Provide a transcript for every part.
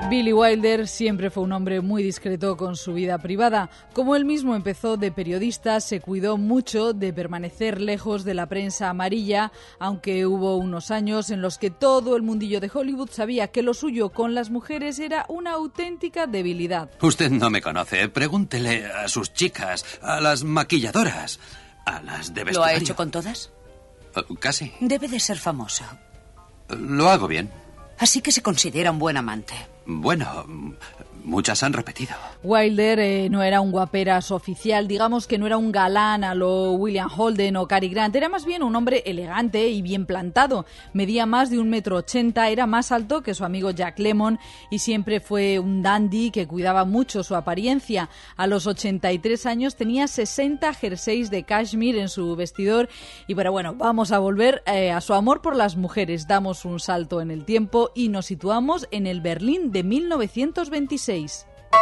Billy Wilder siempre fue un hombre muy discreto con su vida privada. Como él mismo empezó de periodista, se cuidó mucho de permanecer lejos de la prensa amarilla, aunque hubo unos años en los que todo el mundillo de Hollywood sabía que lo suyo con las mujeres era una auténtica debilidad. Usted no me conoce. Pregúntele a sus chicas, a las maquilladoras, a las de vestuario. ¿Lo ha hecho con todas? Casi. Debe de ser famoso. Lo hago bien. Así que se considera un buen amante. Bueno, muchas han repetido. Wilder no era un guaperas oficial, digamos que no era un galán a lo William Holden o Cary Grant, era más bien un hombre elegante y bien plantado. Medía más de 1,80 m, era más alto que su amigo Jack Lemmon y siempre fue un dandy que cuidaba mucho su apariencia. A los 83 años tenía 60 jerseys de cashmere en su vestidor y bueno, vamos a volver a su amor por las mujeres. Damos un salto en el tiempo y nos situamos en el Berlín de 1926.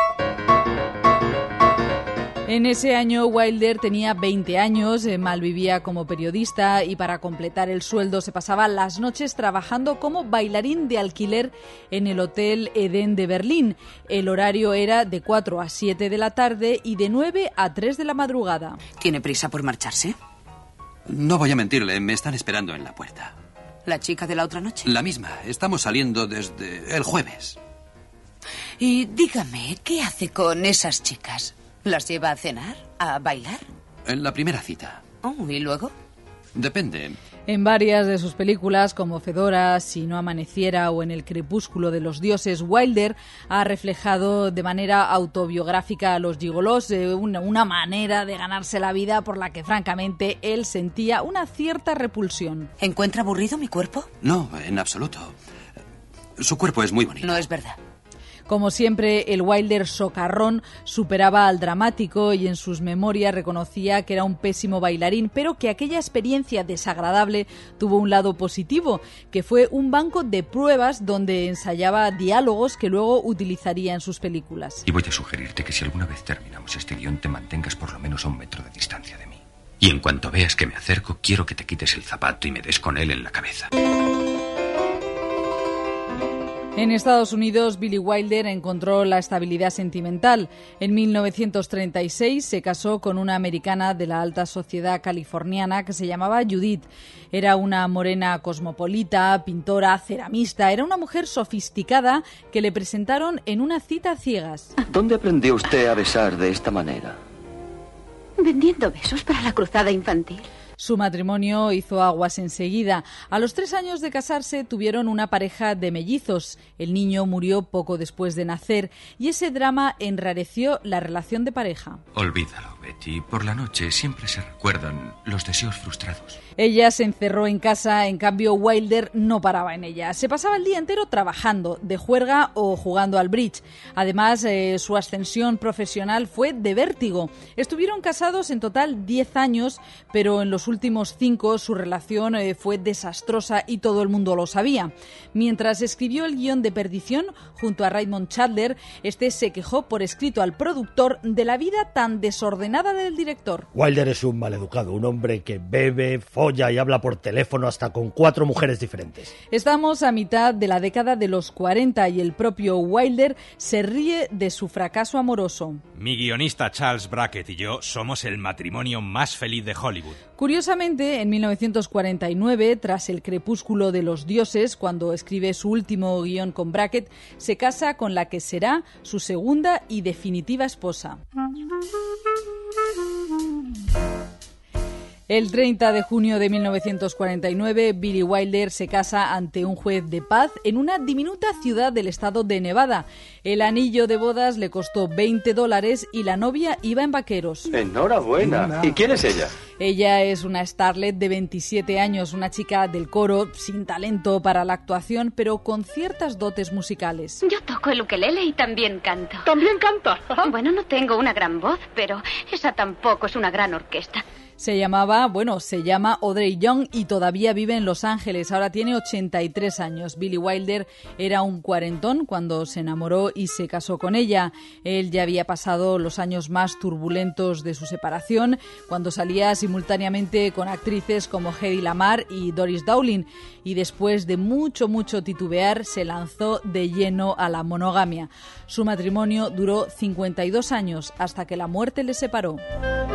En ese año Wilder tenía 20 años, malvivía como periodista y para completar el sueldo se pasaba las noches trabajando como bailarín de alquiler en el Hotel Eden de Berlín. El horario era de 4 a 7 de la tarde y de 9 a 3 de la madrugada. ¿Tiene prisa por marcharse? No voy a mentirle, me están esperando en la puerta. ¿La chica de la otra noche? La misma, estamos saliendo desde el jueves. Y dígame, ¿qué hace con esas chicas? ¿Las lleva a cenar? ¿A bailar? En la primera cita. Oh, ¿y luego? Depende. En varias de sus películas, como Fedora, Si no amaneciera o En el crepúsculo de los dioses, Wilder ha reflejado de manera autobiográfica a los gigolós, una manera de ganarse la vida por la que, francamente, él sentía una cierta repulsión. ¿Encuentra aburrido mi cuerpo? No, en absoluto. Su cuerpo es muy bonito. No es verdad. Como siempre, el Wilder socarrón superaba al dramático y en sus memorias reconocía que era un pésimo bailarín, pero que aquella experiencia desagradable tuvo un lado positivo, que fue un banco de pruebas donde ensayaba diálogos que luego utilizaría en sus películas. Y voy a sugerirte que si alguna vez terminamos este guión te mantengas por lo menos a 1 metro de distancia de mí. Y en cuanto veas que me acerco, quiero que te quites el zapato y me des con él en la cabeza. En Estados Unidos, Billy Wilder encontró la estabilidad sentimental. En 1936 se casó con una americana de la alta sociedad californiana que se llamaba Judith. Era una morena cosmopolita, pintora, ceramista. Era una mujer sofisticada que le presentaron en una cita a ciegas. ¿Dónde aprendió usted a besar de esta manera? Vendiendo besos para la cruzada infantil. Su matrimonio hizo aguas enseguida. A los 3 años de casarse tuvieron una pareja de mellizos. El niño murió poco después de nacer y ese drama enrareció la relación de pareja. Olvídalo, Betty. Por la noche siempre se recuerdan los deseos frustrados. Ella se encerró en casa, en cambio Wilder no paraba en ella. Se pasaba el día entero trabajando, de juerga o jugando al bridge. Además, su ascensión profesional fue de vértigo. Estuvieron casados en total 10 años, pero en los últimos 5 su relación fue desastrosa y todo el mundo lo sabía. Mientras escribió el guión de Perdición junto a Raymond Chandler, este se quejó por escrito al productor de la vida tan desordenada del director. Wilder es un maleducado, un hombre que bebe, folla y habla por teléfono hasta con 4 mujeres diferentes. Estamos a mitad de la década de los 40 y el propio Wilder se ríe de su fracaso amoroso. Mi guionista Charles Brackett y yo somos el matrimonio más feliz de Hollywood. Curiosamente, en 1949, tras El crepúsculo de los dioses, cuando escribe su último guión con Brackett, se casa con la que será su segunda y definitiva esposa. El 30 de junio de 1949, Billy Wilder se casa ante un juez de paz en una diminuta ciudad del estado de Nevada. El anillo de bodas le costó $20 y la novia iba en vaqueros. ¡Enhorabuena! ¿Y quién es ella? Ella es una starlet de 27 años, una chica del coro, sin talento para la actuación, pero con ciertas dotes musicales. Yo toco el ukelele y también canto. ¿También canta? Bueno, no tengo una gran voz, pero esa tampoco es una gran orquesta. Se llama Audrey Young y todavía vive en Los Ángeles. Ahora tiene 83 años. Billy Wilder era un cuarentón cuando se enamoró y se casó con ella. Él ya había pasado los años más turbulentos de su separación, cuando salía simultáneamente con actrices como Hedy Lamarr y Doris Dowling, y después de mucho titubear se lanzó de lleno a la monogamia. Su matrimonio duró 52 años hasta que la muerte les separó.